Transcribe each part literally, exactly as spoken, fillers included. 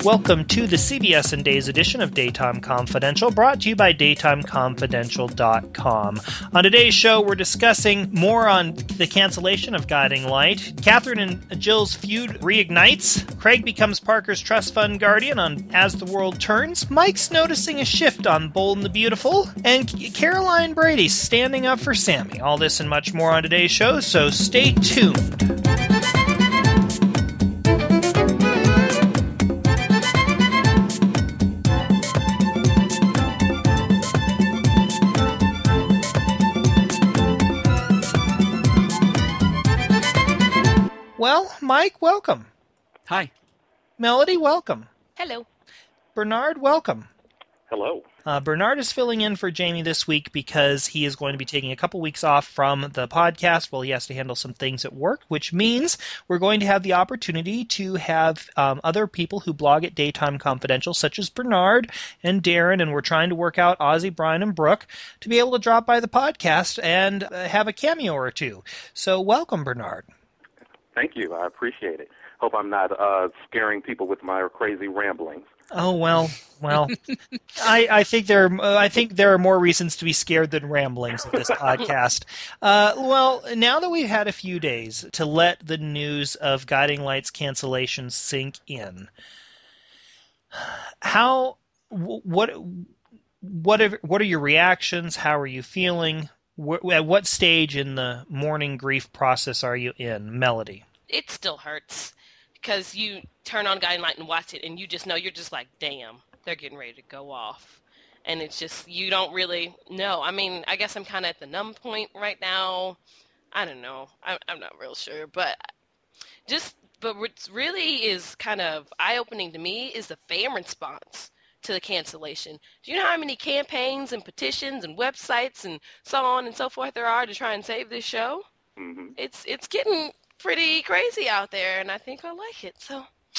Welcome to the C B S and Days edition of Daytime Confidential, brought to you by Daytime Confidential dot com. On today's show, we're discussing more on the cancellation of Guiding Light. Catherine and Jill's feud reignites. Craig becomes Parker's trust fund guardian on As the World Turns. Mike's noticing a shift on Bold and the Beautiful. And Caroline Brady standing up for Sammy. All this and much more on today's show, so stay tuned. Well, Mike, welcome. Hi. Melody, welcome. Hello. Bernard, welcome. Hello. Uh, Bernard is filling in for Jamie this week because he is going to be taking a couple weeks off from the podcast while he has to handle some things at work, which means we're going to have the opportunity to have um, other people who blog at Daytime Confidential, such as Bernard and Darren, and we're trying to work out Ozzy, Brian, and Brooke to be able to drop by the podcast and uh, have a cameo or two. So welcome, Bernard. Thank you. I appreciate it. Hope I'm not uh, scaring people with my crazy ramblings. Oh well, well, I, I think there uh, I think there are more reasons to be scared than ramblings of this podcast. Uh, well, now that we've had a few days to let the news of Guiding Light's cancellation sink in, how what what are, what are your reactions? How are you feeling? At what stage in the mourning grief process are you in, Melody? It still hurts because you turn on Guiding Light and watch it, and you just know, you're just like, damn, they're getting ready to go off. And it's just, you don't really know. I mean, I guess I'm kind of at the numb point right now. I don't know. I'm, I'm not real sure. But just, but what really is kind of eye-opening to me is the fan response to the cancellation. Do you know how many campaigns and petitions and websites and so on and so forth there are to try and save this show? Mm-hmm. It's it's getting pretty crazy out there, and I think I like it. So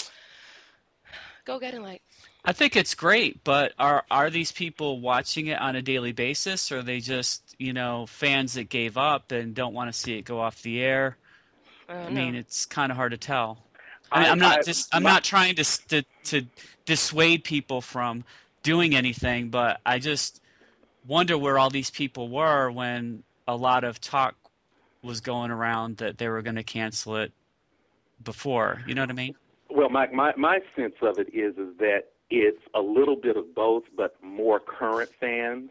go Guiding Light. I think it's great, but are are these people watching it on a daily basis, or are they just, you know, fans that gave up and don't want to see it go off the air? I, I don't mean, know. it's kind of hard to tell. I mean, I, I'm not I, just I'm my, not trying to, to to dissuade people from doing anything, but I just wonder where all these people were when a lot of talk was going around that they were going to cancel it before. You know what I mean? Well, my, my, my sense of it is is that it's a little bit of both, but more current fans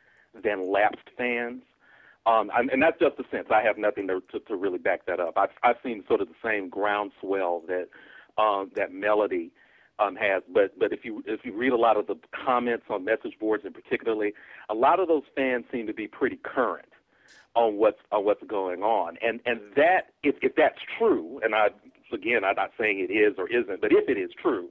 than lapsed fans. Um, and, and that's just a sense. I have nothing to, to, to really back that up. I've, I've seen sort of the same groundswell that um, that Melody um, has. But but if you if you read a lot of the comments on message boards, in particularly, a lot of those fans seem to be pretty current on what's on what's going on. And and that if if that's true, and I again I'm not saying it is or isn't, but if it is true,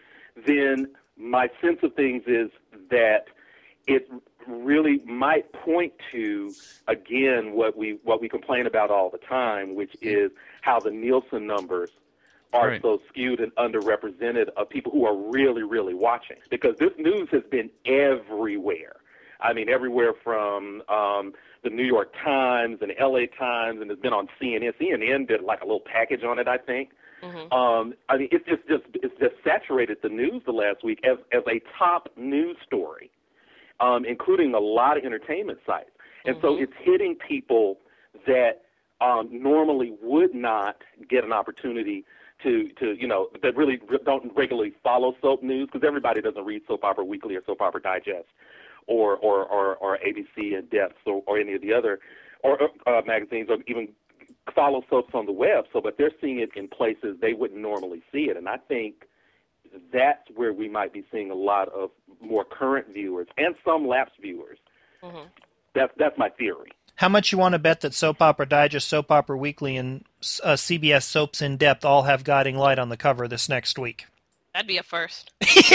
then my sense of things is that it really might point to, again, what we what we complain about all the time, which is how the Nielsen numbers are right. so skewed and underrepresented of people who are really, really watching. Because this news has been everywhere. I mean, everywhere from um, the New York Times and L A Times, and it's been on C N N. C N N did like a little package on it, I think. Mm-hmm. Um, I mean, it's just, just it's just saturated the news the last week as as a top news story. Um, including a lot of entertainment sites. And mm-hmm. so it's hitting people that um, normally would not get an opportunity to, to, you know, that really don't regularly follow soap news, because everybody doesn't read Soap Opera Weekly or Soap Opera Digest or or, or, or A B C In Depth or, or any of the other or uh, magazines, or even follow soaps on the web. So, but they're seeing it in places they wouldn't normally see it. And I think that's where we might be seeing a lot of more current viewers and some lapsed viewers. Mm-hmm. That's that's my theory. How much you want to bet that Soap Opera Digest, Soap Opera Weekly, and uh, C B S Soaps In Depth all have Guiding Light on the cover this next week? That'd be a first.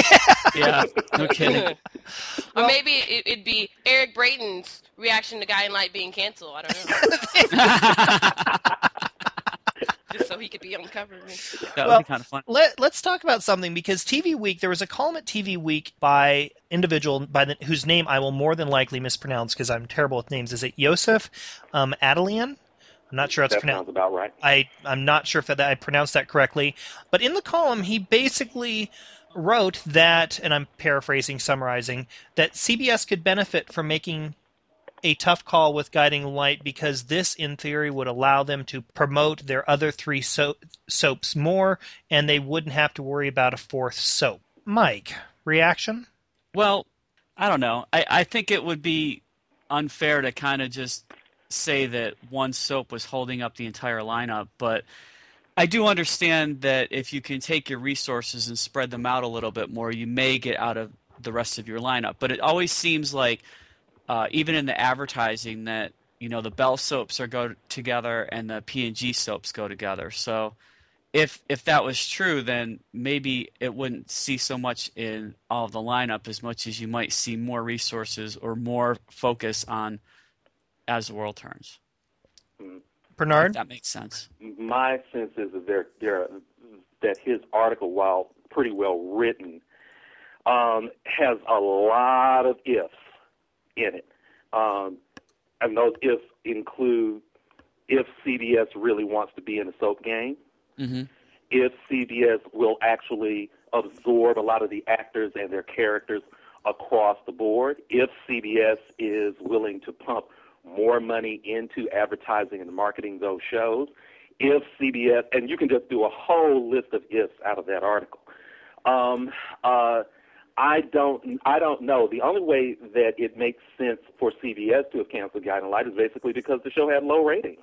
Yeah, no kidding. Or well, maybe it, it'd be Eric Brayton's reaction to Guiding Light being canceled. I don't know. Just so he could be on the cover. That well, would be kind of fun. Let, let's talk about something, because T V Week, there was a column at T V Week by individual by the, whose name I will more than likely mispronounce because I'm terrible with names. Is it Yosef um, Adelian? I'm not sure it's That pronounced. sounds about right. I I'm not sure if that I pronounced that correctly, but in the column he basically wrote that, and I'm paraphrasing, summarizing, that C B S could benefit from making a tough call with Guiding Light because this, in theory, would allow them to promote their other three so- soaps more, and they wouldn't have to worry about a fourth soap. Mike, reaction? Well, I don't know. I, I think it would be unfair to kind of just say that one soap was holding up the entire lineup, but I do understand that if you can take your resources and spread them out a little bit more, you may get out of the rest of your lineup. But it always seems like, uh, even in the advertising, that you know the Bell soaps are go together and the P and G soaps go together. So if if that was true, then maybe it wouldn't see so much in all of the lineup as much as you might see more resources or more focus on As the World Turns. Bernard? If that makes sense. My sense is that they're, they're, that his article, while pretty well written, um, has a lot of ifs in it. Um, and those ifs include if C B S really wants to be in the soap game, Mm-hmm. if C B S will actually absorb a lot of the actors and their characters across the board, if C B S is willing to pump more money into advertising and marketing those shows, if C B S, and you can just do a whole list of ifs out of that article. Um, uh, I don't, I don't know. The only way that it makes sense for C B S to have canceled Guiding Light is basically because the show had low ratings,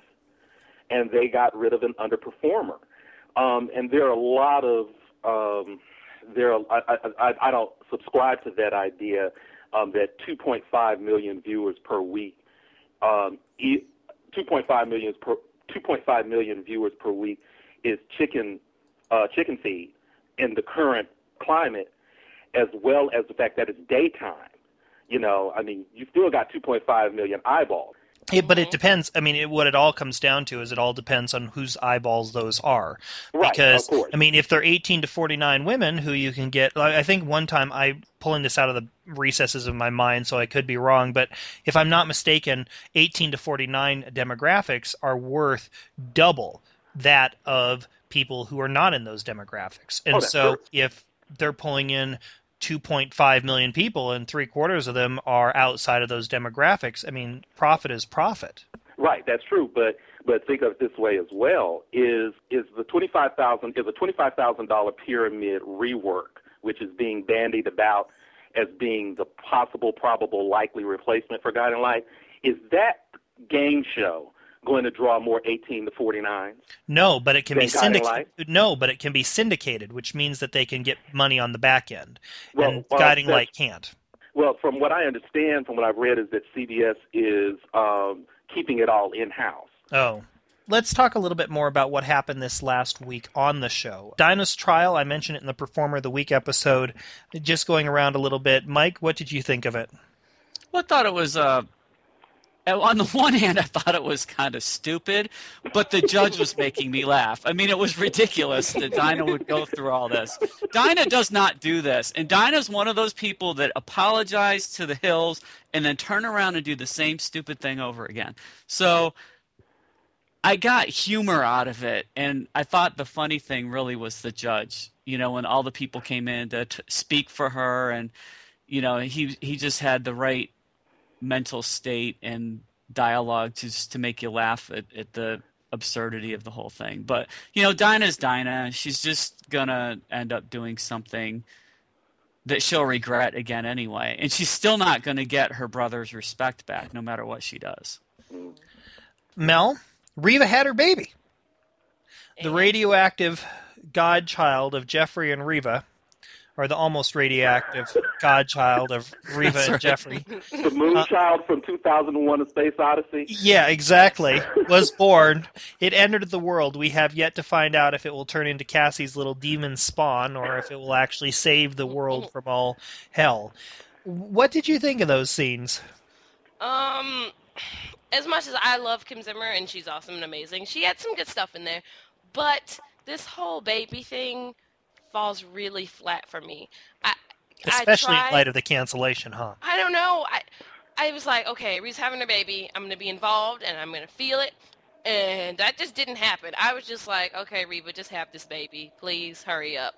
and they got rid of an underperformer. Um, and there are a lot of, um, there are, I, I, I don't subscribe to that idea um, that two point five million viewers per week, um, two point five million per two point five million viewers per week is chicken uh, chicken feed in the current climate, as well as the fact that it's daytime. You know, I mean, you still got two point five million eyeballs. It, but it depends. I mean, it, what it all comes down to is it all depends on whose eyeballs those are. Right, because, of course. I mean, if they're eighteen to forty-nine women who you can get, I think one time I, pulling this out of the recesses of my mind, so I could be wrong, but if I'm not mistaken, eighteen to forty-nine demographics are worth double that of people who are not in those demographics. And Oh, that's so true. if they're pulling in two point five million people and three quarters of them are outside of those demographics, I mean, profit is profit. Right, that's true. But but think of it this way as well: is is the twenty five thousand is a twenty five thousand dollar pyramid rework, which is being bandied about as being the possible, probable, likely replacement for Guiding Light. Is that game show going to draw more eighteen to forty-nines? No, but it can Than be Guiding syndicated. No, but it can be syndicated, which means that they can get money on the back end, Well, and well, Guiding that's- Light can't. Well, from what I understand, from what I've read, is that C B S is um, keeping it all in-house. Oh. Let's talk a little bit more about what happened this last week on the show. Dinah's trial, I mentioned it in the Performer of the Week episode, just going around a little bit. Mike, what did you think of it? Well, I thought it was, uh, on the one hand, I thought it was kind of stupid, but the judge was making me laugh. I mean, it was ridiculous that Dinah would go through all this. Dinah does not do this, and Dinah's one of those people that apologize to the hills and then turn around and do the same stupid thing over again. So I got humor out of it, and I thought the funny thing really was the judge. You know, when all the people came in to t- speak for her, and you know, he he just had the right mental state and dialogue to just to make you laugh at, at the absurdity of the whole thing. But you know, Dinah's Dinah. She's just gonna end up doing something that she'll regret again anyway, and she's still not gonna get her brother's respect back, no matter what she does. Mel, Reva had her baby. The radioactive godchild of Jeffrey and Reva, or the almost radioactive godchild of Reva and right. Jeffrey. The Moonchild from two thousand one: A Space Odyssey. Yeah, exactly. Was born. It entered the world. We have yet to find out if it will turn into Cassie's little demon spawn or if it will actually save the world from all hell. What did you think of those scenes? Um, as much as I love Kim Zimmer and she's awesome and amazing, she had some good stuff in there. But this whole baby thing falls really flat for me. I, Especially I tried, in light of the cancellation, huh? I don't know. I I was like, okay, Ree's having a baby. I'm going to be involved and I'm going to feel it. And that just didn't happen. I was just like, okay, Reva, just have this baby. Please hurry up.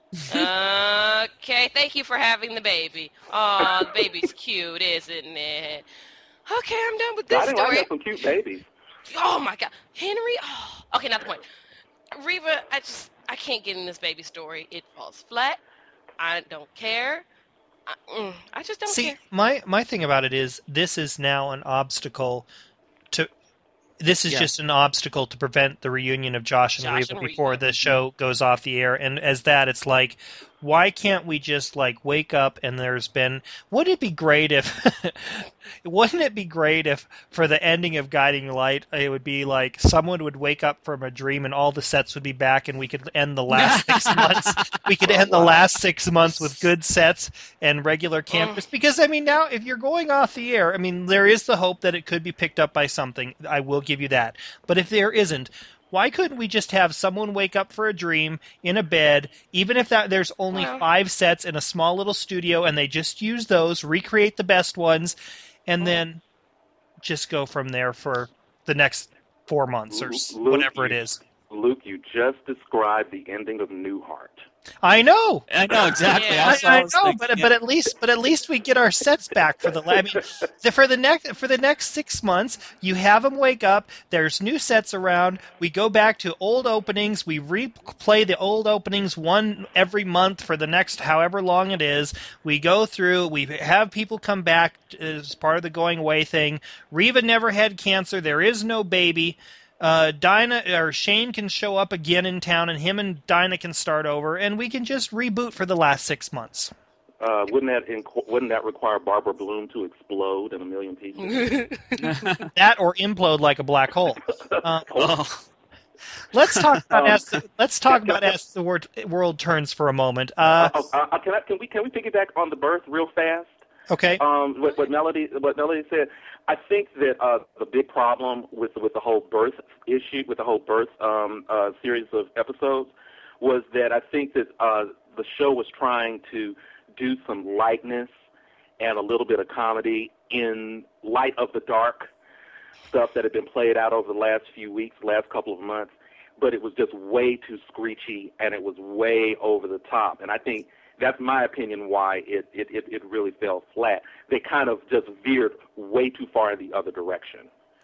Okay, thank you for having the baby. Oh, the baby's cute, isn't it? Okay, I'm done with this Guiding Light story. has some cute babies. Oh, my God. Henry? Oh. Okay, not the point. Reva, I just, I can't get in this baby story. It falls flat. I don't care. I, mm, I just don't See, care. my my thing about it is this is now an obstacle to. This is Yeah. just an obstacle to prevent the reunion of Josh and Josh Reva and Reva. before the show goes off the air. And as that, it's like, why can't we just like wake up and there's been? Wouldn't it be great if? Wouldn't it be great if for the ending of Guiding Light, it would be like someone would wake up from a dream and all the sets would be back and we could end the last six months. We could end the last six months with good sets and regular campers. Because I mean, now if you're going off the air, I mean, there is the hope that it could be picked up by something. I will give you that. But if there isn't, why couldn't we just have someone wake up for a dream in a bed, even if that there's only Well. five sets in a small little studio, and they just use those, recreate the best ones, and then just go from there for the next four months or s- Luke, whatever it you- is. Luke, you just described the ending of Newhart. I know. I know exactly. Yeah. That's I, what I was know, thinking, but yeah. but at least but at least we get our sets back for the. I mean, the, for the next for the next six months, you have them wake up. There's new sets around. We go back to old openings. We replay the old openings one every month for the next however long it is. We go through. We have people come back as part of the going away thing. Reva never had cancer. There is no baby. Uh, Dinah or Shane can show up again in town, and him and Dinah can start over, and we can just reboot for the last six months. Uh, wouldn't that inc- wouldn't that require Barbara Bloom to explode in a million pieces? That or implode like a black hole. Uh, Oh. let's talk about Um, as the, let's talk about as the world, world turns for a moment. Uh, Oh, uh, can I, can we can we piggyback on the birth real fast? okay. Um, what, what Melody what Melody said. I think that uh, the big problem with with the whole birth issue, with the whole birth um, uh, series of episodes, was that I think that uh, the show was trying to do some lightness and a little bit of comedy in light of the dark stuff that had been played out over the last few weeks, last couple of months. But it was just way too screechy, and it was way over the top. And I think that's my opinion why it, it, it, it really fell flat. They kind of just veered way too far in the other direction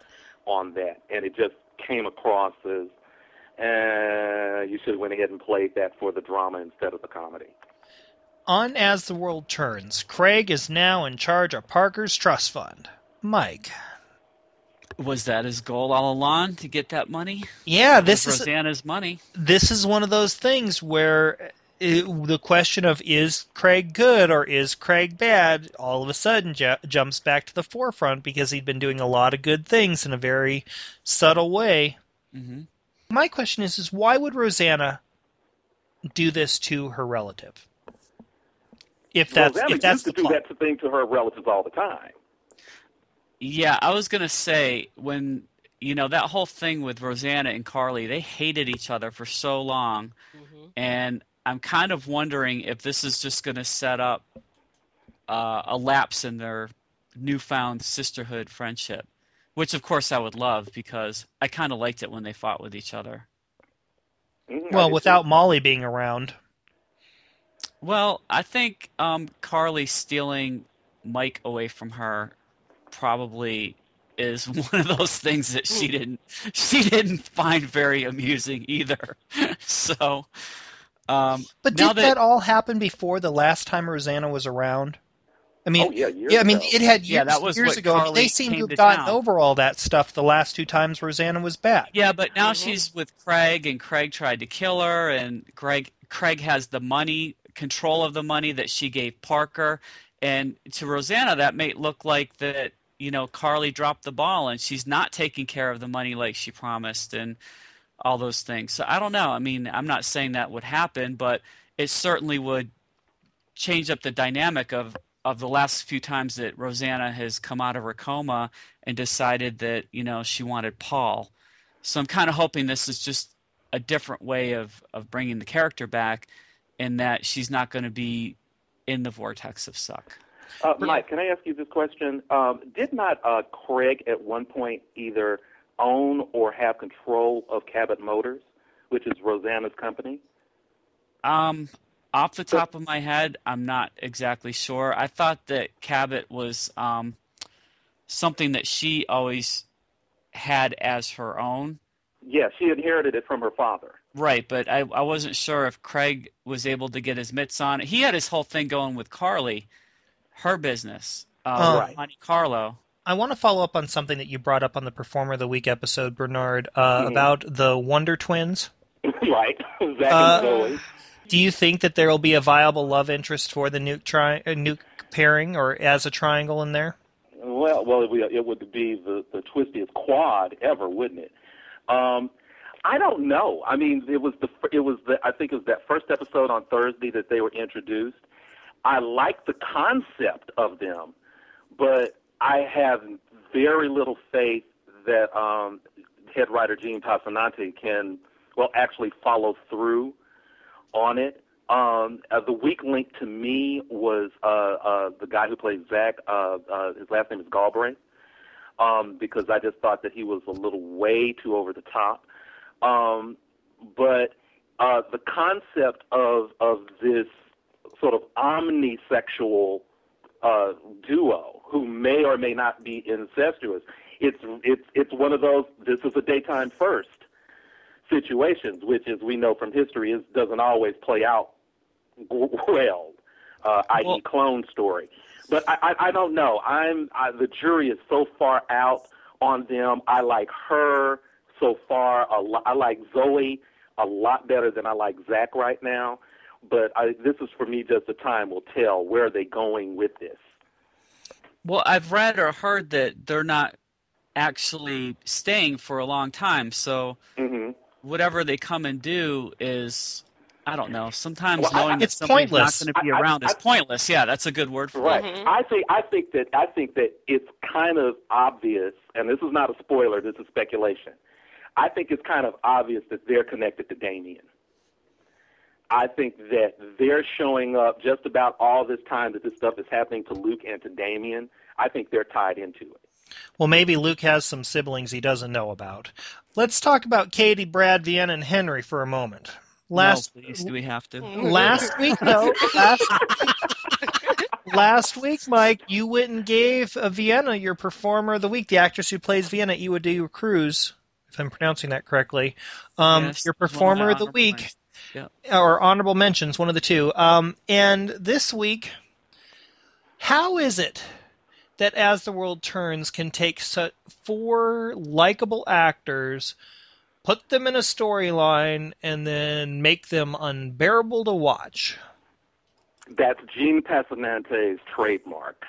on that, and it just came across as uh, you should have went ahead and played that for the drama instead of the comedy. On As the World Turns, Craig is now in charge of Parker's Trust Fund. Mike. Was that his goal all along, to get that money? Yeah, That this was is Rosanna's money. this is one of those things where it, the question of is Craig good or is Craig bad all of a sudden ju- jumps back to the forefront because he'd been doing a lot of good things in a very subtle way. Mm-hmm. My question is, is why would Rosanna do this to her relative? If that's Rosanna if that's used to the do plot. that thing to her relatives all the time. Yeah, I was gonna say when you know that whole thing with Rosanna and Carly, they hated each other for so long, Mhm. and I'm kind of wondering if this is just gonna set up uh, a lapse in their newfound sisterhood friendship, which of course I would love because I kind of liked it when they fought with each other. Mhm, I Well, did without too. Molly being around. Well, I think um, Carly stealing Mike away from her probably is one of those things that she didn't she didn't find very amusing either. So, um, But now did that, that all happen before the last time Rosanna was around? I mean, Oh, yeah, years yeah, I mean, ago. it had years, Yeah, that was years what ago. I mean, Carly they seem to came have to gotten town. over all that stuff the last two times Rosanna was back. yeah, but now Mhm. she's with Craig, and Craig tried to kill her, and Craig Craig has the money, control of the money that she gave Parker, and to Rosanna that may look like that. You know, Carly dropped the ball, and she's not taking care of the money like she promised, and all those things. So I don't know. I mean, I'm not saying that would happen, but it certainly would change up the dynamic of, of the last few times that Rosanna has come out of her coma and decided that, you know, she wanted Paul. So I'm kind of hoping this is just a different way of, of bringing the character back, in that she's not going to be in the vortex of suck. Uh, Mike, can I ask you this question? Um, did not uh, Craig at one point either own or have control of Cabot Motors, which is Rosanna's company? Um, off the top of my head, I'm not exactly sure. I thought that Cabot was um, something that she always had as her own. Yeah, she inherited it from her father. Right, but I, I wasn't sure if Craig was able to get his mitts on it. He had his whole thing going with Carly, her business, uh, Oh. right. Monte Carlo. I want to follow up on something that you brought up on the Performer of the Week episode, Bernard, uh, Mhm. about the Wonder Twins. Right, Zach Uh, and Zoe. Do you think that there will be a viable love interest for the nuke tri- uh, nuke pairing, or as a triangle in there? Well, well, it would, it would be the, the twistiest quad ever, wouldn't it? Um, I don't know. I mean, it was the it was the I think it was that first episode on Thursday that they were introduced. I like the concept of them, but I have very little faith that um, head writer Gene Passanante can well actually follow through on it. Um, uh, the weak link to me was uh, uh, the guy who plays Zach. Uh, uh, his last name is Galbraith, um, because I just thought that he was a little way too over the top. Um, but uh, the concept of of this sort of omnisexual uh, duo who may or may not be incestuous, it's it's it's one of those. This is a daytime first situations, which, as we know from history, is doesn't always play out well, uh, that is, Well- Clone Story. But I, I, I don't know. I'm I, the jury is so far out on them. I like her so far. A lo- I like Zoe a lot better than I like Zach right now. But I, this is for me just the time will tell. Where are they going with this? Well, I've read or heard that they're not actually staying for a long time, so Mm-hmm. whatever they come and do is, I don't know, sometimes Well, I- knowing that it's somebody's pointless. not going to be I- I- around is I- pointless. Yeah, that's a good word for Right. it. Mhm. I think I think that I think that it's kind of obvious, and this is not a spoiler. This is speculation. I think it's kind of obvious that they're connected to Damien. I think that they're showing up just about all this time that this stuff is happening to Luke and to Damien. I think they're tied into it. Well, maybe Luke has some siblings he doesn't know about. Let's talk about Katie, Brad, Vienna, and Henry for a moment. Last no, please, do we have to? last week, no. Last, last week, Mike, you went and gave uh, Vienna your Performer of the Week, the actress who plays Vienna, Iwa de Cruz, if I'm pronouncing that correctly. Um, Yes, your it was one of Performer my of the honorable Week, mentions. Yeah. or honorable mentions, one of the two. Um, and this week, how is it that As the World Turns can take su- four likable actors, put them in a storyline, and then make them unbearable to watch? That's Gene Passanante's trademark.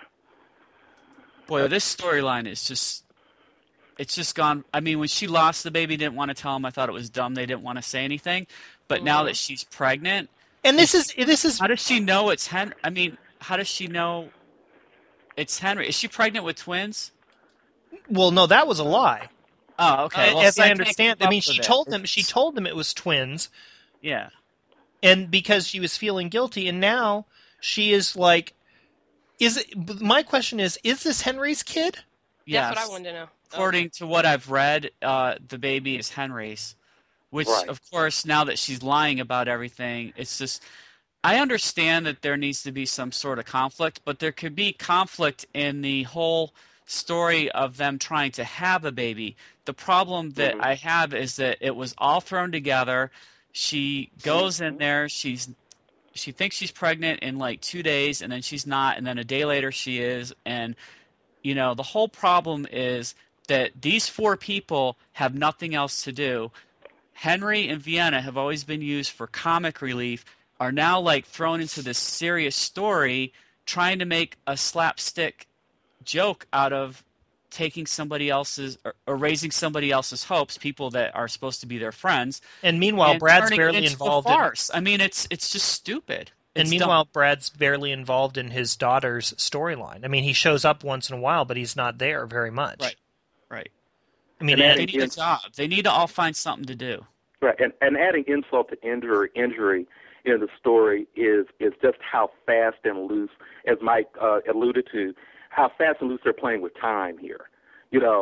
Boy, this storyline is just, it's just gone. I mean, when she lost the baby, didn't want to tell him, I thought it was dumb. They didn't want to say anything. But now Mhm. that she's pregnant, And this is this is how does she know it's Henry? I mean, how does she know it's Henry? Is she pregnant with twins? well, no, that was a lie. Oh, okay. Well, As see, I can't understand, keep I mean, up she with it. told them she It's- told them it was twins, Yeah. and because she was feeling guilty, and now she is like, is it? My question is, is this Henry's kid? Yes. That's what I wanted to know. According to what I've read, uh, the baby is Henry's, which, Right. of course, now that she's lying about everything, it's just. I understand that there needs to be some sort of conflict, but there could be conflict in the whole story of them trying to have a baby. The problem that Mhm. I have is that it was all thrown together. She goes in there, she's she thinks she's pregnant in like two days, and then she's not, and then a day later she is, and you know the whole problem is that these four people have nothing else to do. Henry and Vienna have always been used for comic relief, are now like thrown into this serious story, trying to make a slapstick joke out of taking somebody else's or, or raising somebody else's hopes, people that are supposed to be their friends. And meanwhile, and Brad's turning it barely into involved a in. farce. I mean, it's it's just stupid. And It's meanwhile, dumb. Brad's barely involved in his daughter's storyline. I mean, he shows up once in a while, but he's not there very much. Right. Right. I mean, And and- They need a It's- job. They need to all find something to do. Right, and, and adding insult to injury, injury in the story is is just how fast and loose, as Mike uh, alluded to, how fast and loose they're playing with time here. You know,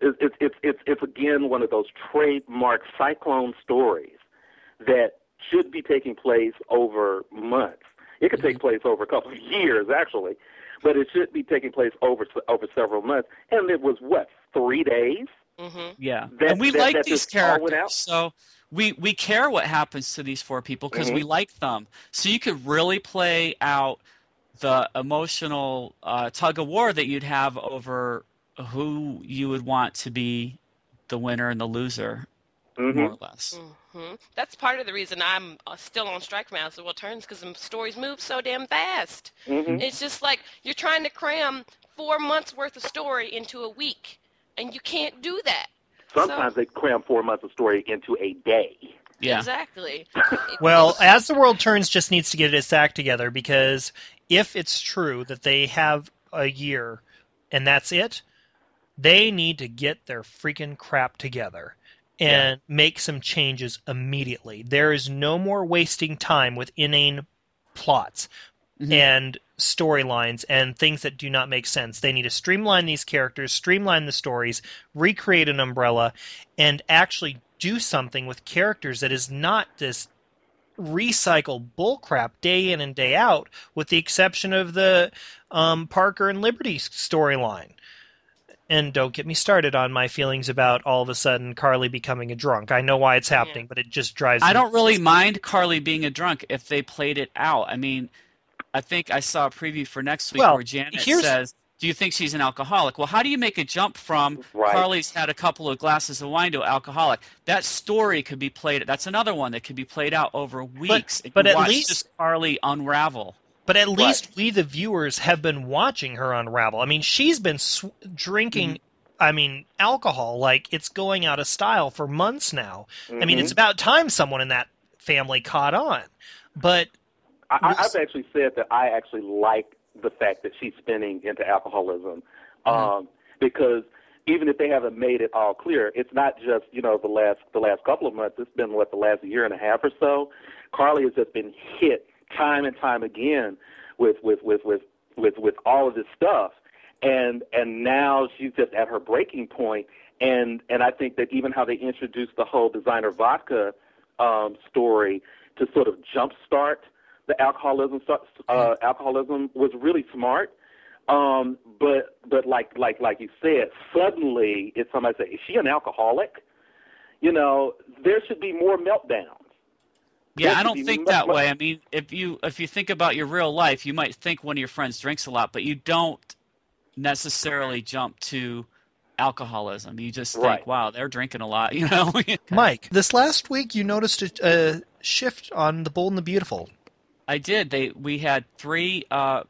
it's it's it's it's, it's again one of those trademark Cyclone stories that should be taking place over months. It could take place over a couple of years, actually, but it should be taking place over over several months. And it was what, three days? Mm-hmm. Yeah, That- and we that- like that these just all went out? characters, so we we care what happens to these four people because Mhm. we like them. So you could really play out the emotional uh, tug of war that you'd have over who you would want to be the winner and the loser, Mhm. more or less. hmm That's part of the reason I'm uh, still on strike from House of Will Turns, because the stories move so damn fast. Mhm. It's just like you're trying to cram four months worth of story into a week, and you can't do that. Sometimes So- they cram four months of story into a day. Yeah. Exactly. Well, As the World Turns just needs to get its act together, because if it's true that they have a year and that's it, they need to get their freaking crap together and make some changes immediately. There is no more wasting time with inane plots Mhm. and storylines and things that do not make sense. They need to streamline these characters, streamline the stories, recreate an umbrella, and actually do something with characters that is not this recycled bullcrap day in and day out, with the exception of the um, Parker and Liberty storyline. And don't get me started on my feelings about all of a sudden Carly becoming a drunk. I know why it's happening, Yeah. but it just drives I me. don't really mind Carly being a drunk if they played it out. I mean, I think I saw a preview for next week Well, where Janet here's- says, do you think she's an alcoholic? Well, how do you make a jump from Right. Carly's had a couple of glasses of wine to alcoholic? That story could be played. That's another one that could be played out over weeks. and but you at watch least- just Carly unravel. But at least we, the viewers, have been watching her unravel. I mean, she's been sw- drinking, Mm-hmm. I mean, alcohol like it's going out of style for months now. I mean, Mhm. it's about time someone in that family caught on. But I, I- I've actually said that I actually like the fact that she's spinning into alcoholism, um, because even if they haven't made it all clear, it's not just you know the last the last couple of months. It's been what the last year and a half or so. Carly has just been hit time and time again with with with with with, with all of this stuff, and and now she's just at her breaking point. And and I think that even how they introduced the whole designer vodka um, story to sort of jumpstart the alcoholism uh, alcoholism was really smart. Um, but but like like like you said, suddenly if somebody say, is she an alcoholic? You know, there should be more meltdowns. Yeah, There I should don't be think much that more- way. I mean, if you if you think about your real life, you might think one of your friends drinks a lot, but you don't necessarily jump to alcoholism. You just think, Right. wow, they're drinking a lot, you know? Mike, this last week you noticed a, a shift on The Bold and the Beautiful. I did. They we had three uh,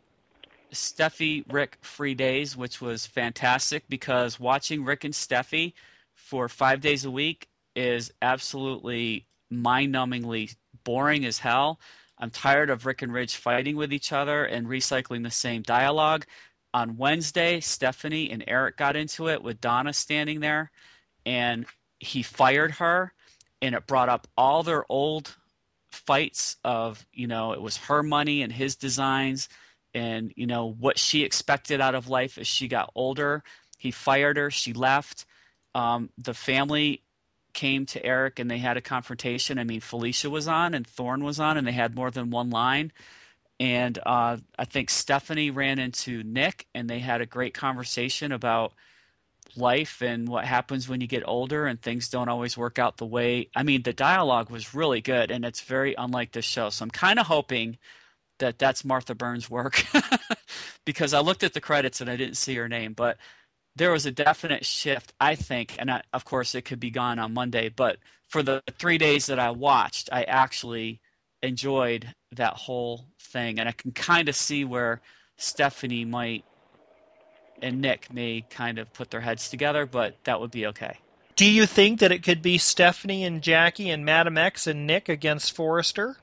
Steffi Rick free days, which was fantastic because watching Rick and Steffi for five days a week is absolutely mind-numbingly boring as hell. I'm tired of Rick and Ridge fighting with each other and recycling the same dialogue. On Wednesday, Stephanie and Eric got into it with Donna standing there, and he fired her, and it brought up all their old fights of, you know, it was her money and his designs and, you know, what she expected out of life as she got older. He fired her. She left. Um, the family came to Eric and they had a confrontation. I mean, Felicia was on and Thorne was on, and they had more than one line. And uh, I think Stephanie ran into Nick, and they had a great conversation about life and what happens when you get older and things don't always work out the way. I mean, the dialogue was really good, and it's very unlike this show. So I'm kind of hoping that that's Martha Burns' work because I looked at the credits and I didn't see her name. But there was a definite shift, I think, and I, of course it could be gone on Monday. But for the three days that I watched, I actually enjoyed that whole thing, and I can kind of see where Stephanie might and Nick may kind of put their heads together, but that would be okay. Do you think that it could be Stephanie and Jackie and Madam X and Nick against Forrester?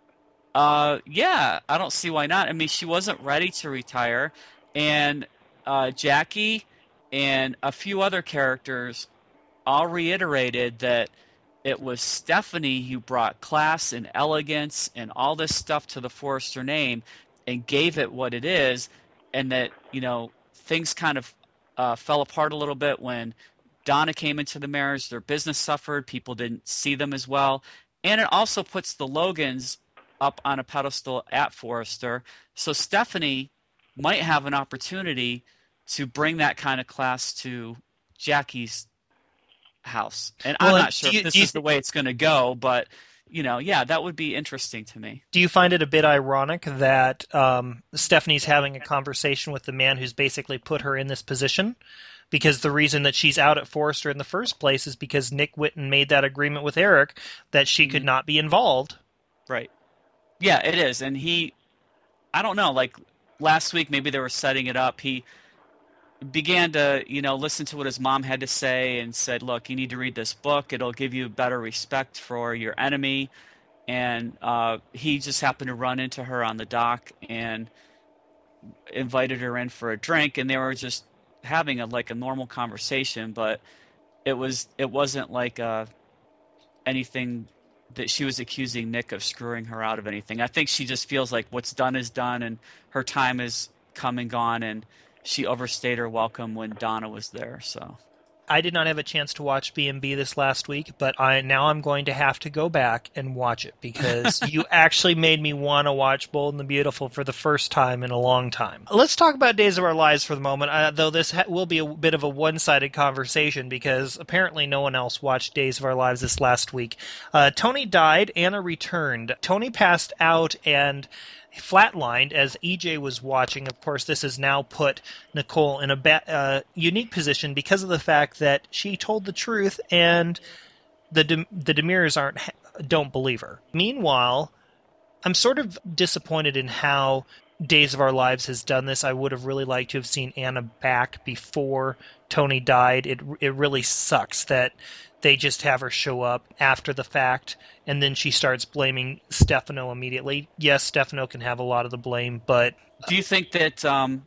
Uh, yeah, I don't see why not. I mean, she wasn't ready to retire, and uh, Jackie and a few other characters all reiterated that it was Stephanie who brought class and elegance and all this stuff to the Forrester name and gave it what it is, and that, you know, things kind of uh, fell apart a little bit when Donna came into the marriage, their business suffered, people didn't see them as well. And it also puts the Logans up on a pedestal at Forrester. So Stephanie might have an opportunity to bring that kind of class to Jackie's house. And well, I'm not sure you, if this is the way it's going to go, but, you know, yeah, that would be interesting to me. Do you find it a bit ironic that um, Stephanie's having a conversation with the man who's basically put her in this position? Because the reason that she's out at Forrester in the first place is because Nick Witten made that agreement with Eric that she could not be involved. Right. Yeah, it is. And he, I don't know, like last week maybe they were setting it up. He began to, you know, listen to what his mom had to say and said, look, you need to read this book. It'll give you better respect for your enemy. And uh, he just happened to run into her on the dock and invited her in for a drink. And they were just having a like a normal conversation, but it was it wasn't like uh, anything that she was accusing Nick of screwing her out of anything. I think she just feels like what's done is done, and her time is come and gone, and she overstayed her welcome when Donna was there. So I did not have a chance to watch B and B this last week, but I now I'm going to have to go back and watch it because you actually made me want to watch Bold and the Beautiful for the first time in a long time. Let's talk about Days of Our Lives for the moment, uh, though this ha- will be a bit of a one-sided conversation because apparently no one else watched Days of Our Lives this last week. Uh, Tony died, Anna returned. Tony passed out and flatlined as E J was watching. Of course, this has now put Nicole in a ba- uh, unique position because of the fact that she told the truth and the De- the Demirs aren't don't believe her. Meanwhile, I'm sort of disappointed in how Days of Our Lives has done this. I would have really liked to have seen Anna back before Tony died. It it really sucks that they just have her show up after the fact, and then she starts blaming Stefano immediately. Yes, Stefano can have a lot of the blame, but... Do you think that um,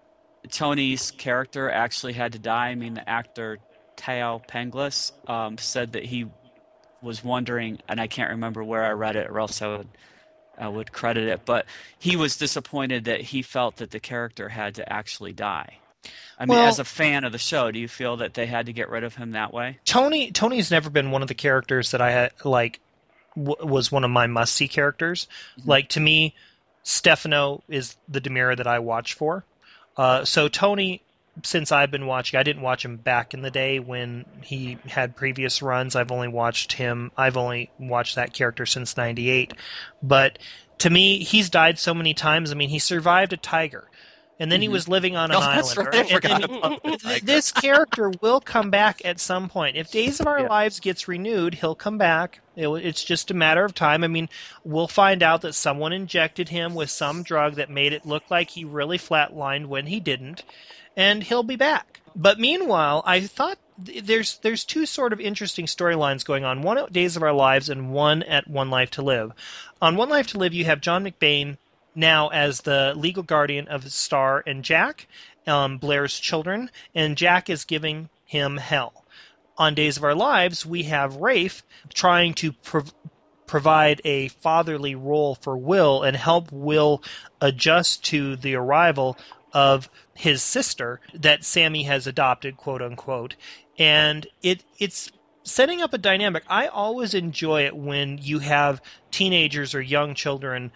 Tony's character actually had to die? I mean, the actor Tao Penglis um, said that he was wondering, and I can't remember where I read it, or else I would, I would credit it, but he was disappointed that he felt that the character had to actually die. I mean, well, as a fan of the show, do you feel that they had to get rid of him that way? Tony Tony's never been one of the characters that I had, like, w- was one of my must-see characters. Mm-hmm. Like, to me, Stefano is the Demira that I watch for. Uh, so Tony, since I've been watching, I didn't watch him back in the day when he had previous runs. I've only watched him, I've only watched that character since ninety-eight. But to me, he's died so many times. I mean, he survived a tiger. And then mm-hmm. he was living on an oh, island. Right. I forgot about th- this character will come back at some point. If Days of Our yeah. Lives gets renewed, he'll come back. It, it's just a matter of time. I mean, we'll find out that someone injected him with some drug that made it look like he really flatlined when he didn't, and he'll be back. But meanwhile, I thought th- there's there's two sort of interesting storylines going on. One at Days of Our Lives and one at One Life to Live. On One Life to Live, you have John McBain now as the legal guardian of Star and Jack, um, Blair's children, and Jack is giving him hell. On Days of Our Lives, we have Rafe trying to prov- provide a fatherly role for Will and help Will adjust to the arrival of his sister that Sammy has adopted, quote unquote. And it it's setting up a dynamic. I always enjoy it when you have teenagers or young children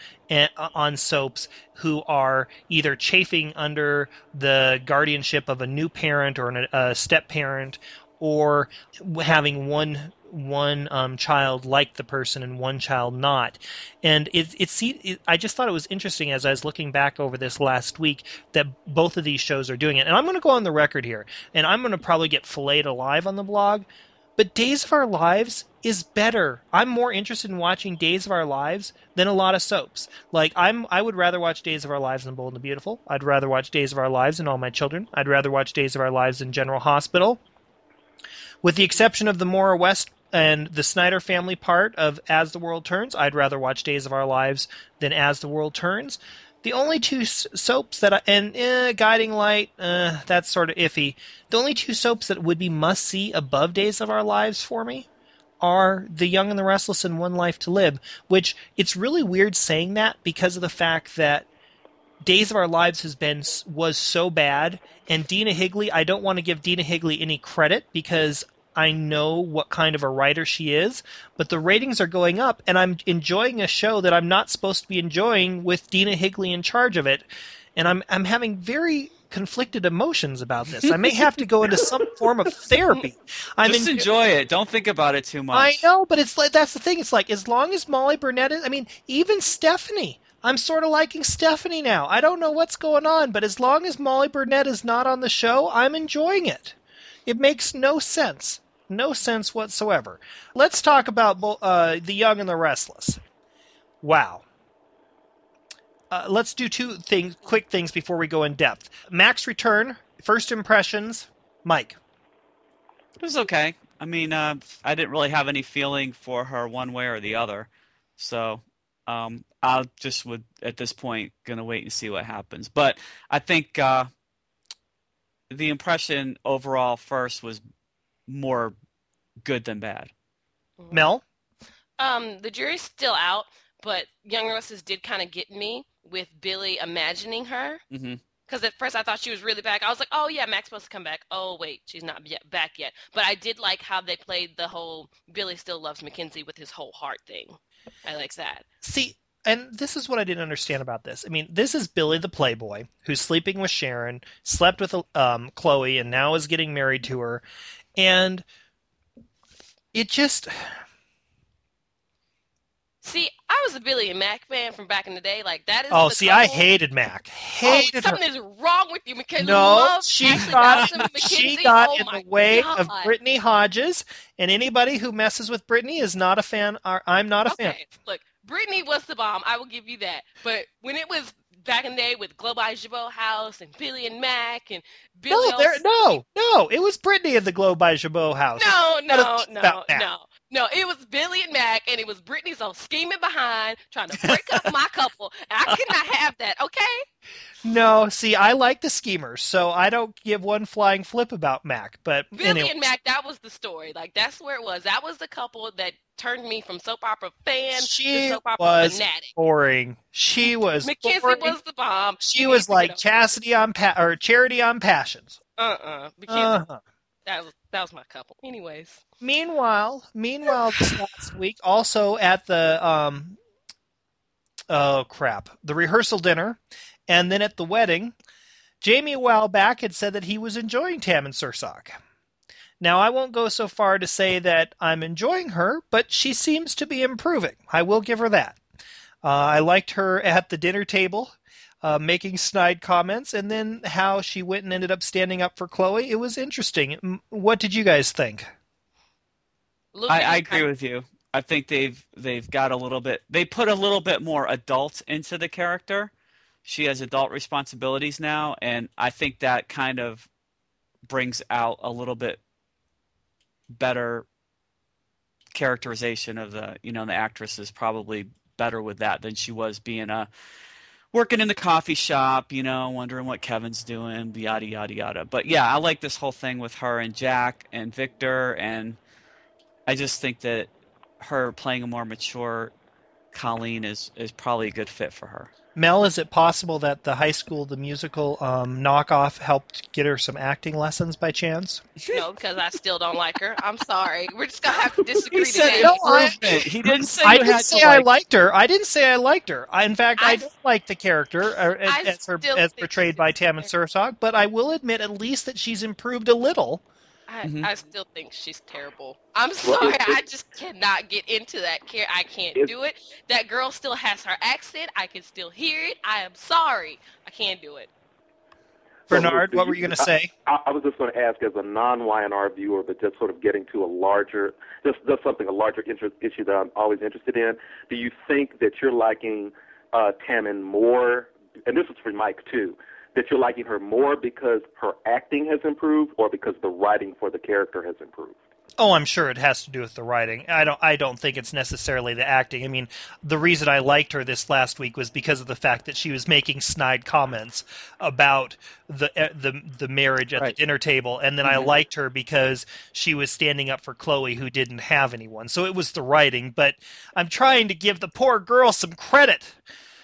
on soaps who are either chafing under the guardianship of a new parent or a step parent, or having one one um, child like the person and one child not. And it, it, it, I just thought it was interesting as I was looking back over this last week that both of these shows are doing it. And I'm going to go on the record here, and I'm going to probably get filleted alive on the blog, but Days of Our Lives is better. I'm more interested in watching Days of Our Lives than a lot of soaps. Like, I'm, I would rather watch Days of Our Lives than Bold and the Beautiful. I'd rather watch Days of Our Lives than All My Children. I'd rather watch Days of Our Lives than General Hospital. With the exception of the Maura West and the Snyder family part of As the World Turns, I'd rather watch Days of Our Lives than As the World Turns. The only two soaps that I, and eh, Guiding Light, uh, that's sort of iffy. The only two soaps that would be must-see above Days of Our Lives for me are The Young and the Restless and One Life to Live, which it's really weird saying that because of the fact that Days of Our Lives has been was so bad, and Dina Higley, I don't want to give Dina Higley any credit because I know what kind of a writer she is, but the ratings are going up, and I'm enjoying a show that I'm not supposed to be enjoying with Dina Higley in charge of it, and I'm I'm having very conflicted emotions about this. I may have to go into some form of therapy. I'm Just en- enjoy it. Don't think about it too much. I know, but it's like that's the thing. It's like as long as Molly Burnett is, I mean, even Stephanie. I'm sort of liking Stephanie now. I don't know what's going on, but as long as Molly Burnett is not on the show, I'm enjoying it. It makes no sense. No sense whatsoever. Let's talk about uh, The Young and the Restless. Wow. Uh, let's do two things, quick things before we go in depth. Mac's return, first impressions, Mike. It was okay. I mean, uh, I didn't really have any feeling for her one way or the other. So um, I just would, at this point, going to wait and see what happens. But I think uh, the impression overall first was more good than bad. Mel? Um, the jury's still out, but Young Restless did kind of get me with Billy imagining her. Mm-hmm. Because at first I thought she was really back. I was like, oh, yeah, Mac's supposed to come back. Oh, wait, she's not yet back yet. But I did like how they played the whole Billy still loves Mackenzie with his whole heart thing. I like that. See, and this is what I didn't understand about this. I mean, this is Billy the Playboy, who's sleeping with Sharon, slept with um, Chloe, and now is getting married to her. And it just... See, I was a Billy and Mac fan from back in the day. Like that is. Oh, the see, couple. I hated Mac. Hated oh, something her. is wrong with you, Mackenzie. No, loves she Ashley got Madison she McKenzie. got oh in my the way God. of Brittany Hodges, and anybody who messes with Brittany is not a fan. Or I'm not a okay, fan. look, Brittany was the bomb. I will give you that. But when it was back in the day with Globe Jabot House and Billy and Mac and Billy, No, there, no, no. It was Brittany of the Globe by Jabot House. No, no, no, about that. no. No, it was Billy and Mac, and it was Brittany so scheming behind, trying to break up my couple. And I could not have that, okay? No, see, I like the schemers, so I don't give one flying flip about Mac. But Billy anyway. and Mac, that was the story. Like, that's where it was. That was the couple that turned me from soap opera fan She to soap opera was fanatic. boring. She was Mackenzie boring. was the bomb. She You was need to like get over Chastity on pa- or Charity on Passions. it. Uh-uh. Mackenzie, Uh-huh. that was that was my couple. Anyways. Meanwhile, meanwhile, this last week, also at the um, oh crap, the rehearsal dinner, and then at the wedding, Jamie a while back had said that he was enjoying Tammin Sursok. Now, I won't go so far to say that I'm enjoying her, but she seems to be improving. I will give her that. Uh, I liked her at the dinner table, uh, making snide comments, and then how she went and ended up standing up for Chloe. It was interesting. What did you guys think? I, I agree with you. I think they've they've got a little bit. They put a little bit more adult into the character. She has adult responsibilities now, and I think that kind of brings out a little bit better characterization of the. You know, the actress is probably better with that than she was being a working in the coffee shop. You know, wondering what Kevin's doing, yada yada yada. But yeah, I like this whole thing with her and Jack and Victor and. I just think that her playing a more mature Colleen is, is probably a good fit for her. Mel, is it possible that the High School, the musical um, knockoff helped get her some acting lessons by chance? No, because I still don't like her. I'm sorry. We're just going to have to disagree He said today. No, I- improvement. He didn't say I you didn't had say to I like liked her. I didn't say I liked her. I, in fact, I, I- don't like the character uh, as, I as, her, still as think portrayed by she's Tammin Sursok, but I will admit at least that she's improved a little. I, Mhm. I still think she's terrible. I'm sorry. I just cannot get into that care. I can't It's- do it. That girl still has her accent. I can still hear it. I am sorry. I can't do it. Bernard, do what you- were you going to say? I, I was just going to ask, as a non-Y N R viewer, but just sort of getting to a larger, just, just something, a larger interest, issue that I'm always interested in. Do you think that you're liking uh, Tammin more, and this is for Mike too, that you're liking her more because her acting has improved or because the writing for the character has improved? Oh, I'm sure it has to do with the writing. I don't. I don't think it's necessarily the acting. I mean, the reason I liked her this last week was because of the fact that she was making snide comments about the uh, the the marriage at Right. the dinner table, and then I Mhm. liked her because she was standing up for Chloe, who didn't have anyone. So it was the writing. But I'm trying to give the poor girl some credit. Yep.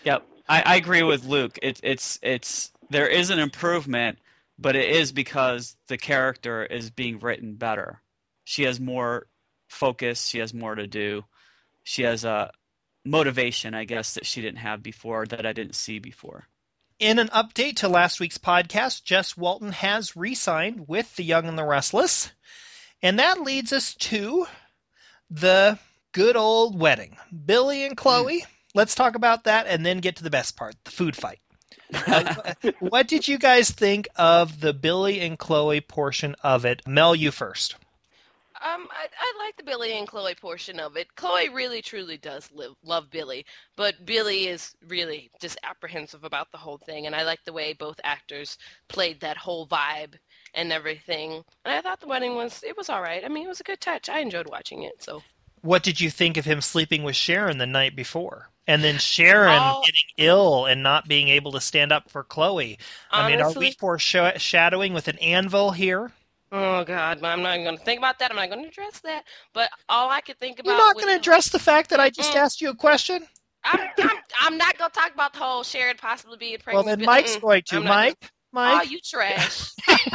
I, I agree with Luke. It's it's it's there is an improvement, but it is because the character is being written better. She has more focus. She has more to do. She has a motivation, I guess, that she didn't have before, that I didn't see before. In an update to last week's podcast, Jess Walton has re-signed with The Young and the Restless. And that leads us to the good old wedding. Billy and Chloe. Mm. Let's talk about that and then get to the best part, the food fight. uh, what did you guys think of the Billy and Chloe portion of it? Mel, you first. Um, I, I like the Billy and Chloe portion of it. Chloe really, truly does live, love Billy, but Billy is really just apprehensive about the whole thing, and I like the way both actors played that whole vibe and everything. And I thought the wedding was, it was all right. I mean, it was a good touch. I enjoyed watching it. So, what did you think of him sleeping with Sharon the night before? And then Sharon oh, getting ill and not being able to stand up for Chloe. I honestly, mean, are we foreshadowing with an anvil here? Oh, God, I'm not even going to think about that. I'm not going to address that. But all I could think about You're not was going to address the fact that I just Mm-mm. asked you a question? I'm, I'm, I'm not going to talk about the whole Sharon possibly being pregnant. Well, then with- Mike's Mm-mm. going to. I'm not Mike? gonna- Mike? Oh, you trash.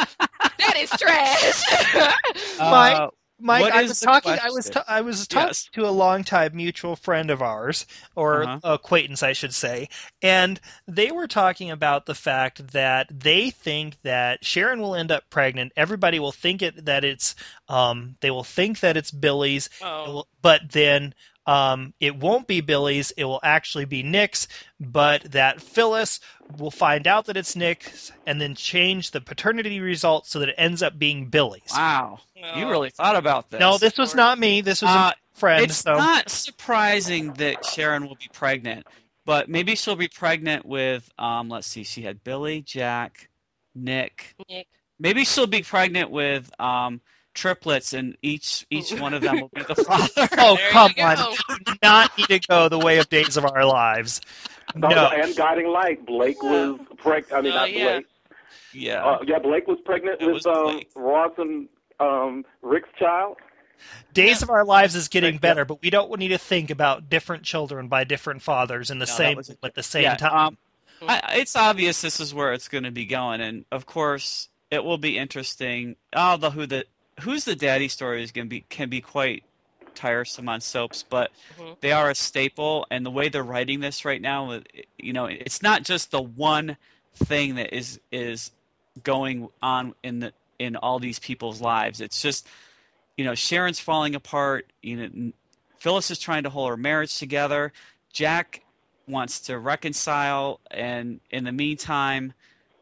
That is trash. Mike? Uh, Mike, what I is was the talking. I was question? ta- I was talking Yes. to a longtime mutual friend of ours, or Uh-huh. acquaintance, I should say, and they were talking about the fact that they think that Sharon will end up pregnant. Everybody will think it that it's. Um, they will think that it's Billy's, Oh. it will- but then. Um, it won't be Billy's, it will actually be Nick's, but that Phyllis will find out that it's Nick's and then change the paternity results so that it ends up being Billy's. Wow, No. you really thought about this. No, this was not me. This was Uh, a friend. It's so not surprising that Sharon will be pregnant, but maybe she'll be pregnant with, um, let's see, she had Billy, Jack, Nick. Nick. Maybe she'll be pregnant with um, triplets, and each each one of them will be the father. Oh, There come you on. go. We do not need to go the way of Days of Our Lives. No, No. and Guiding Light. Blake was pregnant. I mean, Oh, not yeah. Blake. Yeah. Uh, yeah, Blake was pregnant It with was um, Blake. Ross and um, Rick's child. Days of Our Lives is getting Yeah. better, but we don't need to think about different children by different fathers in the No, that same was a- at the same yeah, time. Um, I, it's obvious this is where it's going to be going, and of course, it will be interesting. Oh, the who the who's the daddy story is going to be can be quite tiresome on soaps, but Mhm. they are a staple, and the way they're writing this right now, you know, it's not just the one thing that is is going on in the in all these people's lives. It's just, you know, Sharon's falling apart. You know, Phyllis is trying to hold her marriage together. Jack wants to reconcile, and in the meantime,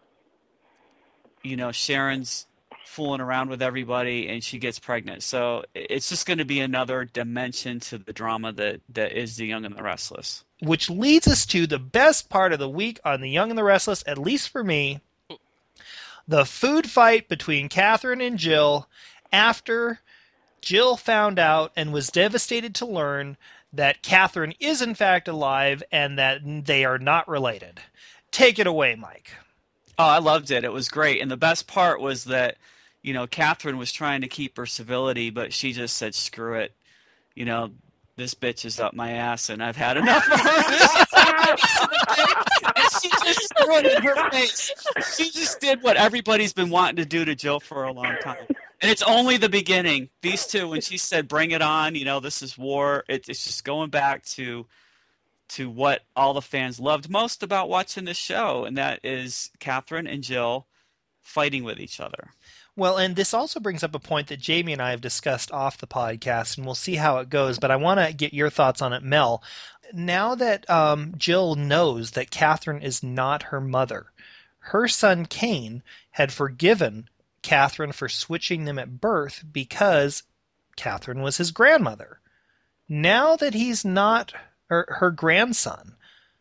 you know, Sharon's fooling around with everybody, and she gets pregnant. So it's just going to be another dimension to the drama that, that is The Young and the Restless. Which leads us to the best part of the week on The Young and the Restless, at least for me, the food fight between Catherine and Jill after Jill found out and was devastated to learn that Catherine is in fact alive and that they are not related. Take it away, Mike. Oh, I loved it. It was great. And the best part was that, you know, Catherine was trying to keep her civility, but she just said, screw it. You know, this bitch is up my ass, and I've had enough of her. And she just threw it in her face. She just did what everybody's been wanting to do to Jill for a long time. And it's only the beginning. These two, when she said, bring it on, you know, this is war, it, it's just going back to to what all the fans loved most about watching this show, and that is Catherine and Jill fighting with each other. Well, and this also brings up a point that Jamie and I have discussed off the podcast, and we'll see how it goes, but I want to get your thoughts on it, Mel. Now that um, Jill knows that Catherine is not her mother, her son Cain had forgiven Catherine for switching them at birth because Catherine was his grandmother. Now that he's not her, her grandson,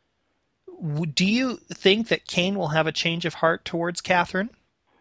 do you think that Cain will have a change of heart towards Catherine?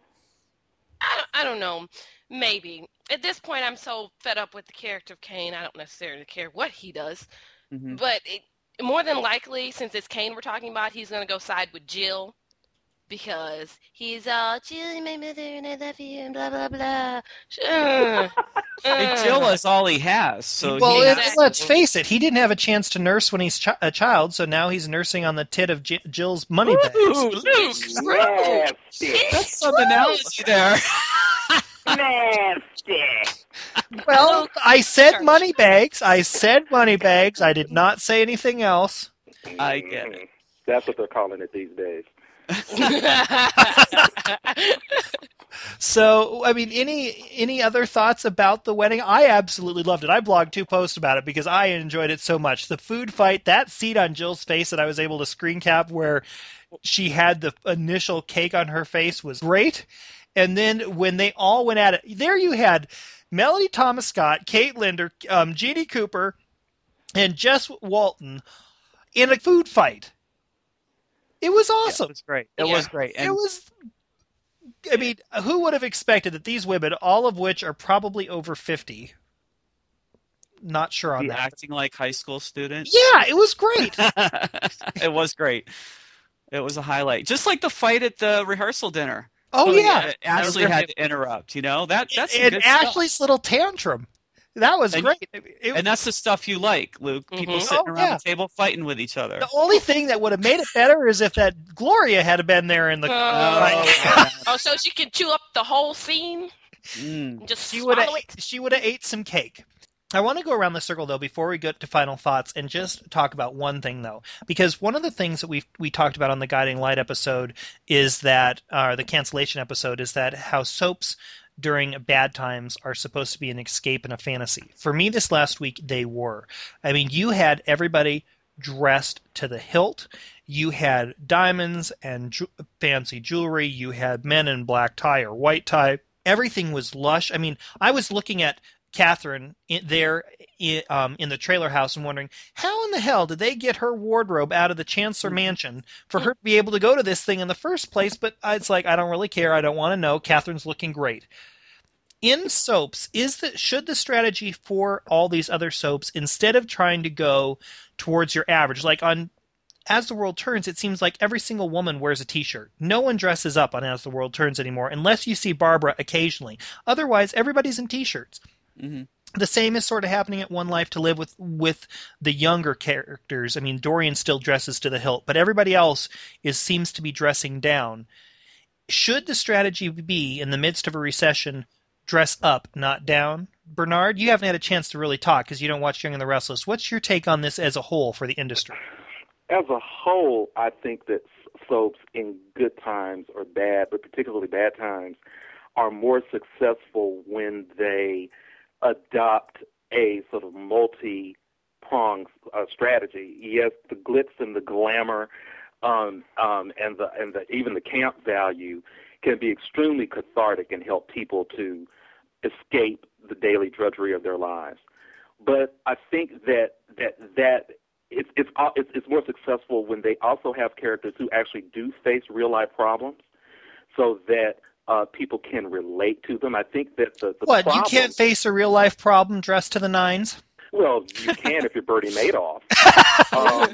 I don't, I don't know. Maybe. At this point, I'm so fed up with the character of Cain, I don't necessarily care what he does. Mm-hmm. But it, more than likely, since it's Cain we're talking about, he's going to go side with Jill. because he's all Julie, my mother, and I love you, and blah blah blah. Uh, And Jill is all he has. So Well, he it, has let's to- face it, he didn't have a chance to nurse when he's ch- a child, so now he's nursing on the tit of J- Jill's money bags. Ooh, Luke, Nasty. that's some analogy there. Nasty. Well, I said Church. money bags. I said money bags. I did not say anything else. I get it. That's what they're calling it these days. So, I mean, any any other thoughts about the wedding? I absolutely loved it. I blogged two posts about it because I enjoyed it so much. The food fight, that seat on Jill's face that I was able to screen cap where she had the initial cake on her face was great. And then when they all went at it, there you had Melody Thomas Scott, Kate Linder, um, Jeannie Cooper, and Jess Walton in a food fight. It was Yeah, awesome. it was great. It Yeah. was great. And It was. I mean, who would have expected that these women, all of which are probably over fifty, not sure on be that. acting like high school students. Yeah, it was great. It was great. It was a highlight. Just like the fight at the rehearsal dinner. Oh, Oh, yeah. yeah. Ashley That was had to interrupt, you know? That that's some And good stuff. Ashley's little tantrum. That was And- great. It- it- And that's the stuff you like, Luke. People Mhm. sitting Oh, around yeah. the table fighting with each other. the only thing that would have made it better is if that Gloria had been there in the. Oh. Oh, Oh, so she can chew up the whole scene mm. and just She would have. swallow it? She would have ate some cake. I want to go around the circle though before we get to final thoughts and just talk about one thing though, because one of the things that we we talked about on the Guiding Light episode is that, or the cancellation episode, is that how soaps during bad times are supposed to be an escape and a fantasy. For me, this last week they were. I mean, you had everybody dressed to the hilt. You had diamonds and ju- fancy jewelry. You had men in black tie or white tie. Everything was lush. I mean, I was looking at Catherine in, there in, um, in the trailer house and wondering, how in the hell did they get her wardrobe out of the Chancellor Mansion for her to be able to go to this thing in the first place? But it's like, I don't really care. I don't want to know. Catherine's looking great. In soaps, is the, should the strategy for all these other soaps, instead of trying to go towards your average, like on As the World Turns, it seems like every single woman wears a t-shirt. No one dresses up on As the World Turns anymore, unless you see Barbara occasionally. Otherwise, everybody's in t-shirts. Mm-hmm. The same is sort of happening at One Life to Live with with the younger characters. I mean, Dorian still dresses to the hilt, but everybody else is seems to be dressing down. Should the strategy be, in the midst of a recession, dress up, not down? Bernard, you haven't had a chance to really talk because you don't watch Young and the Restless. What's your take on this as a whole for the industry? As a whole, I think that soaps in good times or bad, but particularly bad times, are more successful when they adopt a sort of multi-pronged uh, strategy. Yes, the glitz and the glamour, um, um, and the and the even the camp value can be extremely cathartic and help people to escape the daily drudgery of their lives. But I think that that that it's it's it's, it's more successful when they also have characters who actually do face real life problems, so that Uh, people can relate to them. I think that the, the What, problem, you can't face a real-life problem dressed to the nines? Well, you can if you're Bertie Madoff. um,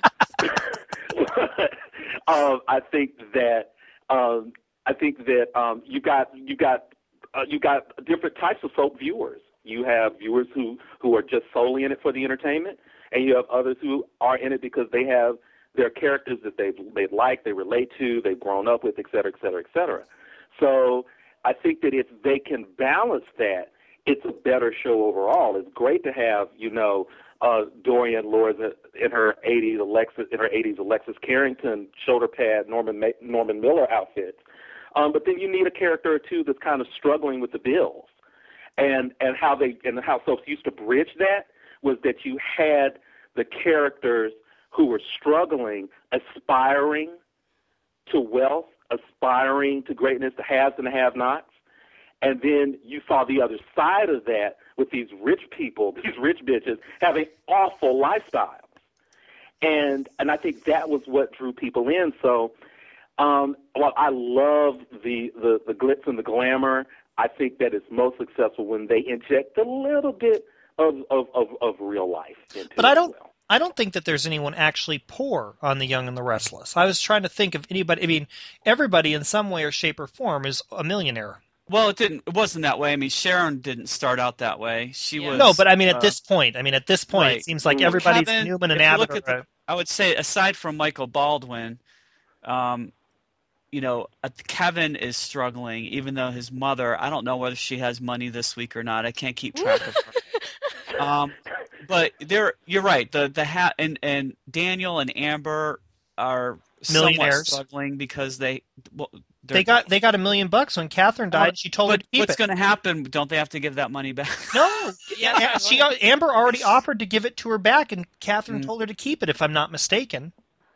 um, I think that um, I think that um, you got you got uh, you got different types of soap viewers. You have viewers who, who are just solely in it for the entertainment, and you have others who are in it because they have their characters that they they like, they relate to, they've grown up with, et cetera, et cetera, et cetera. So I think that if they can balance that, it's a better show overall. It's great to have, you know, uh, Dorian Lors in her eighties Alexis in her eighties Alexis Carrington shoulder pad Norman Ma- Norman Miller outfits, um, but then you need a character or two that's kind of struggling with the bills, and and how they and how soaps used to bridge that was that you had the characters who were struggling, aspiring to wealth, aspiring to greatness, the haves and the have-nots. And then you saw the other side of that with these rich people, these rich bitches, having awful lifestyles. And and I think that was what drew people in. So um, while I love the, the, the glitz and the glamour, I think that it's most successful when they inject a little bit of, of, of, of real life into But it I don't as well. I don't think that there's anyone actually poor on The Young and the Restless. I was trying to think of anybody. I mean, everybody in some way or shape or form is a millionaire. Well, it didn't. It wasn't that way. I mean, Sharon didn't start out that way. She Yeah. was No, but I mean, at uh, this point, I mean, at this point, right. it seems like Well, everybody's Kevin, Newman and if you Abbott. look at Are, the- I would say, aside from Michael Baldwin, um, you know, uh, Kevin is struggling, even though his mother, I don't know whether she has money this week or not. I can't keep track of her. um, but they're, you're right. The the hat and, and Daniel and Amber are somewhat Millionaires. struggling because they well, they're- they got they got a million bucks when Catherine died. Uh, she told her But to keep what's it. going to happen? Don't they have to give that money back? No, Yeah, yeah, she got, Amber already offered to give it to her back, and Catherine Mm. told her to keep it, if I'm not mistaken.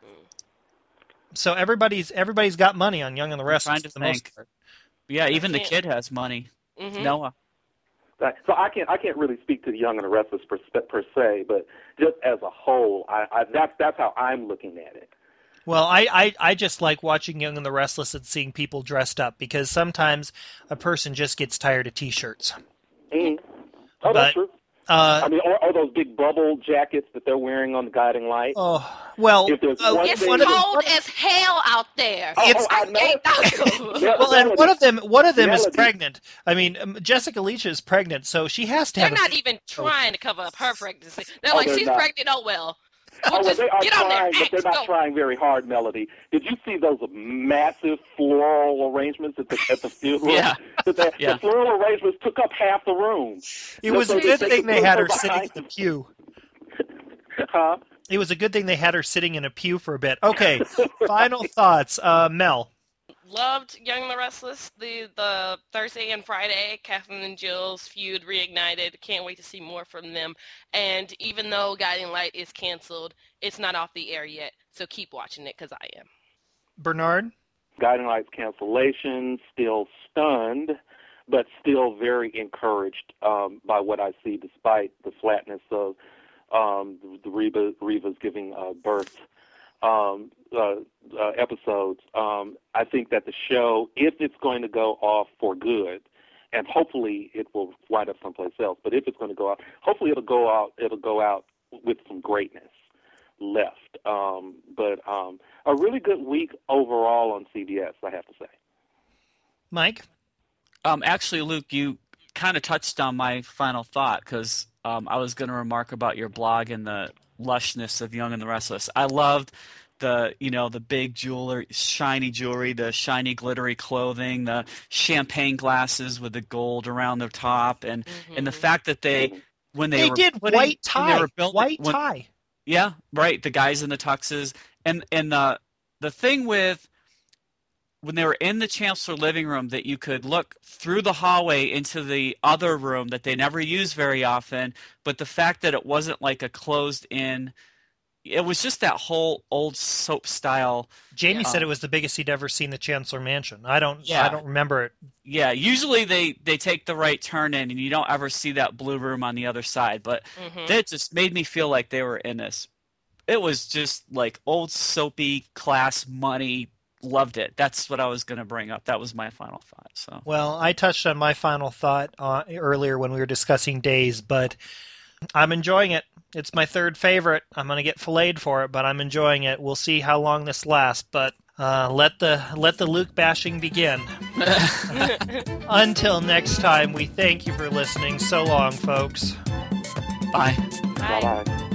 So everybody's everybody's got money on Young and the Restless. trying to for the most think. part. Yeah, even the can't- kid has money. Mhm. Noah. Right. So I can't I can't really speak to The Young and the Restless per, per se, but just as a whole, I, I that's that's how I'm looking at it. Well, I, I, I just like watching Young and the Restless and seeing people dressed up, because sometimes a person just gets tired of T-shirts. Mm-hmm. Oh, But- that's true. Uh, I mean, or, or those big bubble jackets that they're wearing on the Guiding Light. oh, well, If there's uh, one It's thing- one of the- cold as hell out there. Oh, It's- oh, I I can't know. go. Yeah. well, and one of them, one of them is Melody. pregnant. I mean, um, Jessica Leach is pregnant, so she has to They're have. a not big- even trying to cover up her pregnancy. They're Oh, like, they're she's not. pregnant. Oh well. Oh, We'll well, just they are get on there. trying, but they're Act, not go. trying very hard, Melody. Did you see those massive floral arrangements at the at the funeral? Yeah. That they, Yeah. The floral arrangements took up half the room. It was a So good they thing could they put had her her sitting behind in the pew. Huh? It was a good thing they had her sitting in a pew for a bit. Okay, final thoughts, uh, Mel. Loved Young and the Restless. The the Thursday and Friday, Catherine and Jill's feud reignited. Can't wait to see more from them. And even though Guiding Light is canceled, it's not off the air yet. So keep watching it, because I am. Bernard. Guiding Light's cancellation, still stunned, but still very encouraged um, by what I see, despite the flatness of um, the Reba, Reva's giving uh, birth um, uh, uh, episodes. Um, I think that the show, if it's going to go off for good, and hopefully it will wind up someplace else, but if it's going to go out, hopefully it'll go out. It'll go out with some greatness left. Um, but um, a really good week overall on C B S, I have to say. Mike. Um, actually, Luke, you kind of touched on my final thought, because um, I was going to remark about your blog and the lushness of Young and the Restless. I loved the, you know, the big jewelry, shiny jewelry, the shiny glittery clothing, the champagne glasses with the gold around their top, and and the Mhm. fact that they when they, They were did putting, white when they tie. were building, White when- tie. Yeah, right. The guys in the tuxes, and and the the thing with when they were in the Chancellor living room, that you could look through the hallway into the other room that they never use very often, but the fact that it wasn't like a closed in, it was just that whole old soap style. Jamie Yeah. said it was the biggest he'd ever seen the Chancellor Mansion. I don't. Yeah. I don't remember it. Yeah, usually they they take the right turn in, and you don't ever see that blue room on the other side, but Mhm. that just made me feel like they were in this. It was just like old soapy class money. Loved it. That's what I was going to bring up. That was my final thought. So Well, I touched on my final thought uh, earlier when we were discussing Days, but I'm enjoying it. It's my third favorite. I'm going to get filleted for it, but I'm enjoying it. We'll see how long this lasts, but uh, let the let the Luke bashing begin. Until next time, we thank you for listening. So long, folks. bye. Bye. Bye-bye.